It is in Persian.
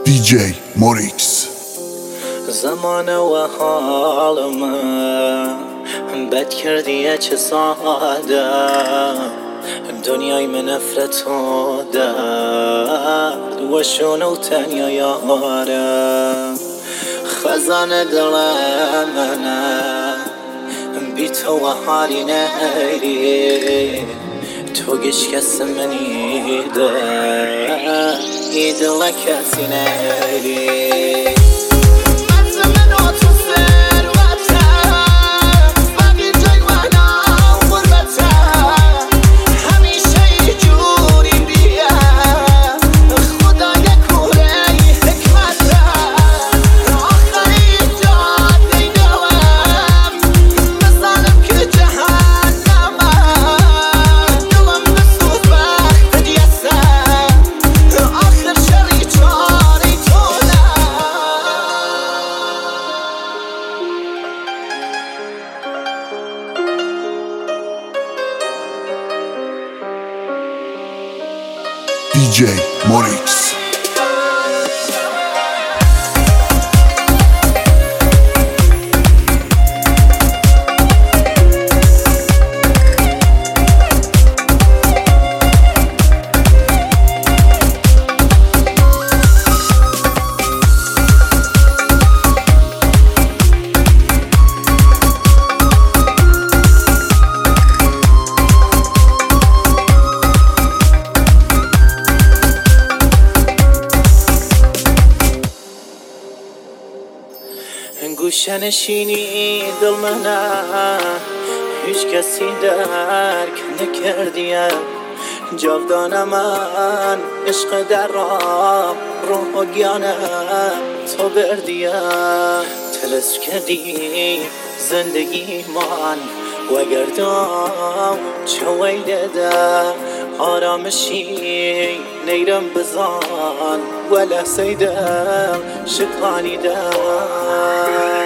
DJ موريكس. زمان و حال من بد کردیه چه ساده، دنیای من نفرت و درد و شونه و تنیا یاره. خزان دل منه بی تو و حالی نیری، تو گشکست منی ده ای دل کسی نیری. DJ موريكس. گوشه نشینی دل منه، هیچ کسی درک نکردیه. جاودان من عشق در روح و گیانه تو بردیه. تلس کردی زندگی من و گردم چه ویده آرامشی نیرم بزان و لحظه دل شقانی ده.